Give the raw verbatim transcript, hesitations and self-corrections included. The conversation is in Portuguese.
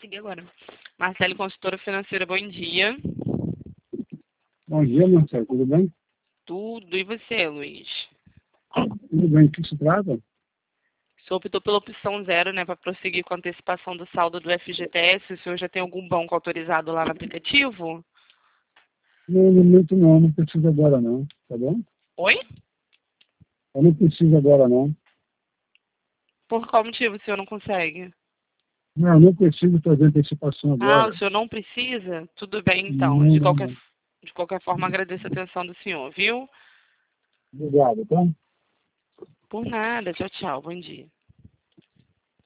consegui agora. Marcele, consultora financeira, bom dia. Bom dia, Marcelo. Tudo bem? Tudo. E você, Luiz? Tudo bem. O que se trata? O senhor optou pela opção zero, né, para prosseguir com a antecipação do saldo do F G T S. O senhor já tem algum banco autorizado lá no aplicativo? No momento não, não preciso agora não, tá bom? Oi? Eu não preciso agora não. Por qual motivo o senhor não consegue? Não, não preciso fazer antecipação Ah, agora. o senhor não precisa? Tudo bem, então. Não, De não, qualquer, não. de qualquer forma, agradeço a atenção do senhor, viu? Obrigado, tá? Por nada. Tchau, tchau. Bom dia.